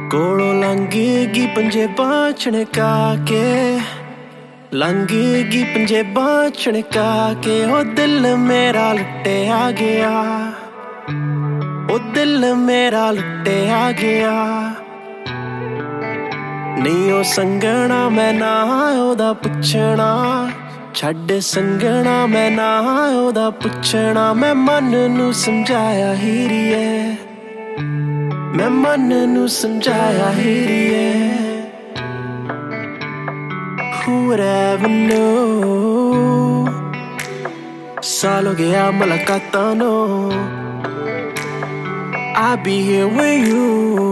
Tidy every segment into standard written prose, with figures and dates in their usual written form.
ਕੋਲੋਂ ਲੰਘੇਗੀ ਪੰਜੇਬਾਂ ਛਣਕਾ ਕੇ, ਲੰਘੇਗੀ ਪੰਜੇਬਾਂ ਛਣਕਾ ਕੇ। ਉਹ ਦਿਲ ਮੇਰਾ ਲੁੱਟਿਆ ਗਿਆ, ਉਹ ਦਿਲ ਮੇਰਾ ਲੁੱਟਿਆ ਗਿਆ। ਨਹੀਂ ਉਹ ਸੰਗਣਾ ਮੈਂ ਨਾ ਉਹਦਾ ਪੁੱਛਣਾ, ਛੱਡ ਸੰਗਣਾ ਮੈਂ ਨਾ ਉਹਦਾ ਪੁੱਛਣਾ। ਮੈਂ ਮਨ ਨੂੰ ਸਮਝਾਇਆ ਹੀਰੀਏ, ਮੈਂ ਮਨ ਨੂੰ ਸਮਝਾਇਆ ਹੀਰੀਏ। Who would ever know? ਸਾਲ ਹੋ ਗਿਆ ਮੁਲਾਕਾਤਾਂ ਨੂੰ, I'll be here with you।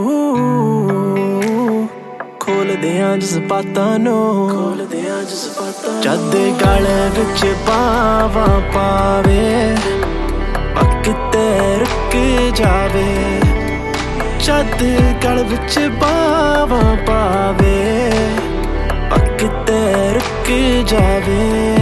ਖੋਲਦੇ ਆਂ ਜਜ਼ਬਾਤਾਂ ਨੂੰ, ਖੋਲਦੇ ਆਂ ਜਜ਼ਬਾਤਾਂ। ਜਦ ਗਲ ਵਿੱਚ ਬਾਵਾਂ ਪਾਵੇ, ਕਿਤੇ ਰੁਕ ਜਾਵੇ। ਜਦ ਗਲ ਵਿੱਚ ਬਾਵਾਂ ਪਾਵੇ, ਕਿਤੇ ਰੁਕ ਜਾਵੇ।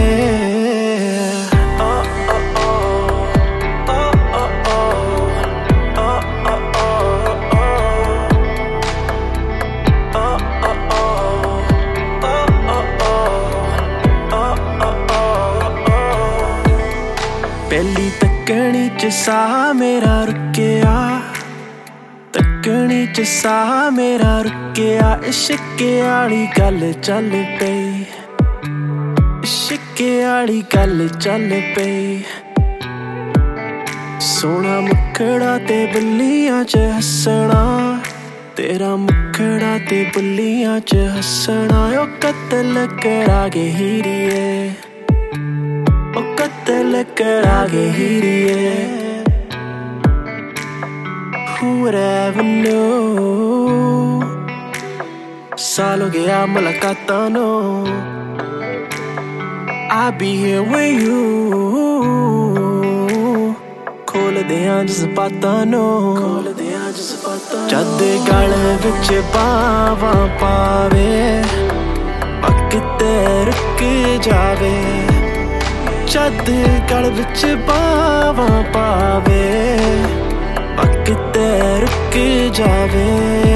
ਪਹਿਲੀ ਤੱਕਣੀ ਚ ਸਾਹ ਮੇਰਾ ਰੁਕਿਆ, ਤੱਕਣੀ ਚ ਸਾਹ ਮੇਰਾ ਰੁਕਿਆ। ਇਸ਼ਕੇ ਵਾਲੀ ਗੱਲ ਚੱਲ ਪਈ, ਇਸ਼ਕੇ ਵਾਲੀ ਗੱਲ ਚੱਲ ਪਈ। ਸੋਹਣਾ ਮੁਖੜਾ ਤੇ ਬੁੱਲੀਆਂ ਚ ਹੱਸਣਾ, ਤੇਰਾ ਮੁਖੜਾ ਤੇ ਬੁੱਲੀਆਂ ਚ ਹੱਸਣਾ। ਉਹ ਕਤਲ ਕਰਾ ਗਏ ਹੀਰੀਏ, ਉਹ ਕਤਲ ਕਰਾ ਗਏ ਹੀਰੀਏ। Who would ever know? ਸਾਲ ਹੋ ਗਿਆ ਮੁਲਾਕਾਤਾਂ ਨੂੰ, I'll be here with you। ਖੋਲਦੇ ਆਂ ਜਜ਼ਬਾਤਾਂ ਨੂੰ, ਖੋਲਦੇ ਆਂ ਜਜ਼ਬਾਤਾਂ। ਜਦ ਗਲ ਵਿੱਚ ਬਾਵਾਂ ਪਾਵੇ, ਕਿਤੇ ਰੁਕ ਜਾਵੇ। ਜਦ ਗਲ ਵਿੱਚ ਬਾਵਾਂ ਪਾਵੇ, ਕਿਤੇ ਰੁਕ ਜਾਵੇ।